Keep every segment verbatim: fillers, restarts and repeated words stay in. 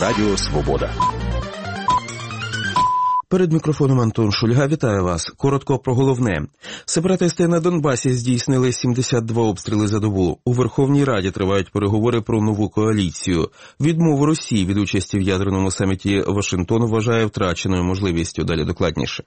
Радіо Свобода. Перед мікрофоном Антон Шульга. Вітаю вас. Коротко про головне. Сепаратисти на Донбасі здійснили сімдесят два обстріли за добу. У Верховній Раді тривають переговори про нову коаліцію. Відмову Росії від участі в ядерному саміті Вашингтон вважає втраченою можливістю. Далі докладніше.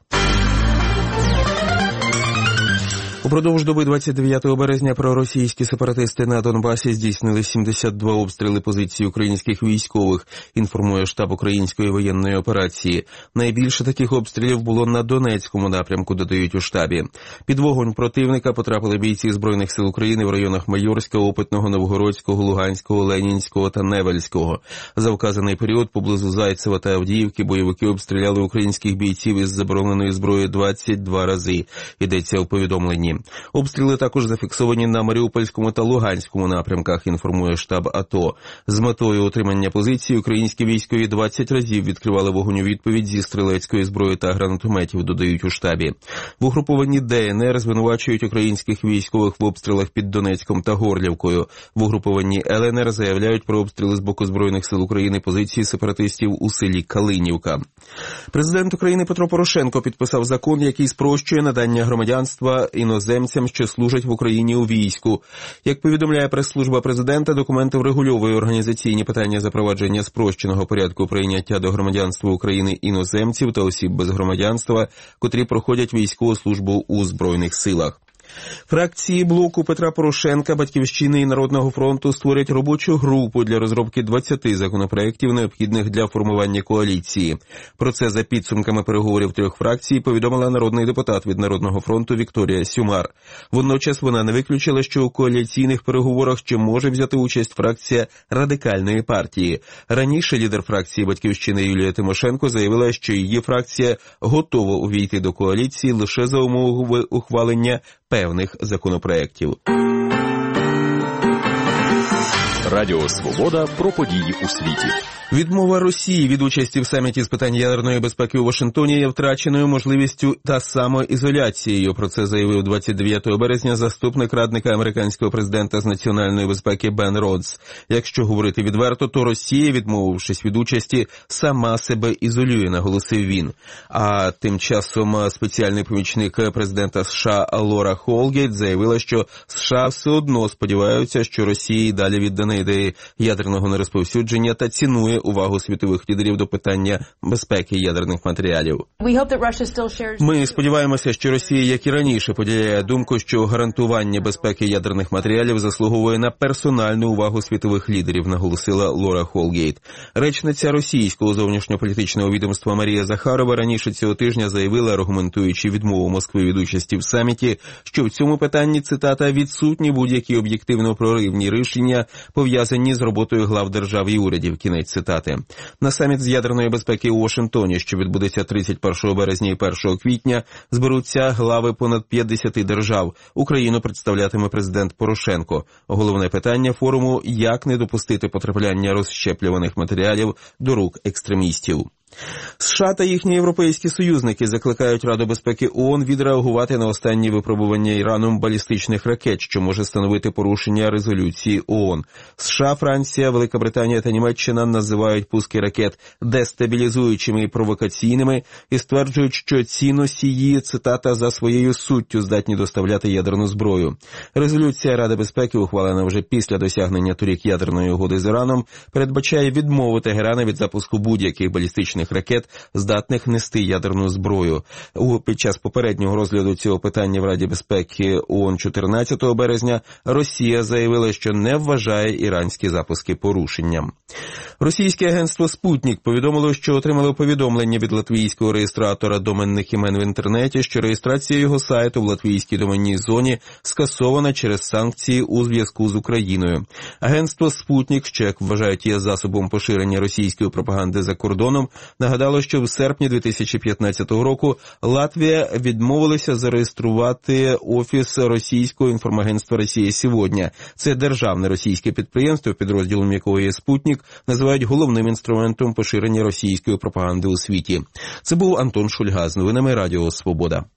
Упродовж доби двадцять дев'ятого березня проросійські сепаратисти на Донбасі здійснили сімдесят два обстріли позицій українських військових, інформує штаб української воєнної операції. Найбільше таких обстрілів було на Донецькому напрямку, додають у штабі. Під вогонь противника потрапили бійці Збройних сил України в районах Майорська, Опитного, Новгородського, Луганського, Ленінського та Невельського. За вказаний період поблизу Зайцева та Авдіївки бойовики обстріляли українських бійців із забороненої зброї двадцять два рази, йдеться у повідомленні. Обстріли також зафіксовані на Маріупольському та Луганському напрямках, інформує штаб АТО. З метою утримання позицій українські військові двадцять разів відкривали вогонь у відповідь зі стрілецької зброї та гранатометів, додають у штабі. В угрупованні ДНР звинувачують українських військових в обстрілах під Донецьком та Горлівкою. В угрупованні ЛНР заявляють про обстріли з боку Збройних сил України позиції сепаратистів у селі Калинівка. Президент України Петро Порошенко підписав закон, який спрощує надання громадянства іноземцям, що служать в Україні у війську. Як повідомляє прес-служба президента, документ врегульовує організаційні питання запровадження спрощеного порядку прийняття до громадянства України іноземців та осіб без громадянства, котрі проходять військову службу у Збройних силах. Фракції блоку Петра Порошенка, Батьківщини і Народного фронту створять робочу групу для розробки двадцяти законопроєктів, необхідних для формування коаліції. Про це за підсумками переговорів трьох фракцій повідомила народний депутат від Народного фронту Вікторія Сюмар. Водночас вона не виключила, що у коаліційних переговорах ще може взяти участь фракція Радикальної партії. Раніше лідер фракції Батьківщини Юлія Тимошенко заявила, що її фракція готова увійти до коаліції лише за умови ухвалення певних законопроєктів. Радіо Свобода про події у світі. Відмова Росії від участі в саміті з питань ядерної безпеки у Вашингтоні є втраченою можливістю та самоізоляцією. Про це заявив двадцять дев'ятого березня заступник радника американського президента з національної безпеки Бен Родс. Якщо говорити відверто, то Росія, відмовившись від участі, сама себе ізолює, наголосив він. А тим часом спеціальний помічник президента США Лора Холгейт заявила, що США все одно сподіваються, що Росія і далі віддане ідеї ядерного нерозповсюдження та цінує увагу світових лідерів до питання безпеки ядерних матеріалів. Ми сподіваємося, що Росія, як і раніше, поділяє думку, що гарантування безпеки ядерних матеріалів заслуговує на персональну увагу світових лідерів, наголосила Лора Холгейт. Речниця російського зовнішньополітичного відомства Марія Захарова раніше цього тижня заявила, аргументуючи відмову Москви від участі в саміті, що в цьому питанні, цитата, відсутні будь-які об'єктивно проривні рішення, пов'язані з роботою глав держав і урядів, кінець цитати. На саміт з ядерної безпеки у Вашингтоні, що відбудеться тридцять першого березня і першого квітня, зберуться глави понад п'ятдесяти держав. Україну представлятиме президент Порошенко. Головне питання форуму – як не допустити потрапляння розщеплюваних матеріалів до рук екстремістів. США та їхні європейські союзники закликають Раду безпеки ООН відреагувати на останні випробування Іраном балістичних ракет, що може становити порушення резолюції ООН. США, Франція, Велика Британія та Німеччина називають пуски ракет дестабілізуючими і провокаційними і стверджують, що ці носії, цитата, за своєю суттю здатні доставляти ядерну зброю. Резолюція Ради безпеки, ухвалена вже після досягнення торік ядерної угоди з Іраном, передбачає відмову Тегерана від запуску будь-яких балістичних ракет, здатних нести ядерну зброю. У під час попереднього розгляду цього питання в Раді безпеки ООН чотирнадцятого березня Росія заявила, що не вважає іранські запуски порушенням. Російське агентство «Спутник» повідомило, що отримало повідомлення від латвійського реєстратора доменних імен в інтернеті, що реєстрація його сайту в латвійській доменній зоні скасована через санкції у зв'язку з Україною. Агентство «Спутник», що, як вважають, є засобом поширення російської пропаганди за кордоном, нагадало, що в серпні дві тисячі п'ятнадцятого року Латвія відмовилася зареєструвати офіс російського інформагентства «Росія сьогодні». Це державне російське підприємство, підрозділом якого є «Спутник», називають головним інструментом поширення російської пропаганди у світі. Це був Антон Шульга з новинами Радіо Свобода.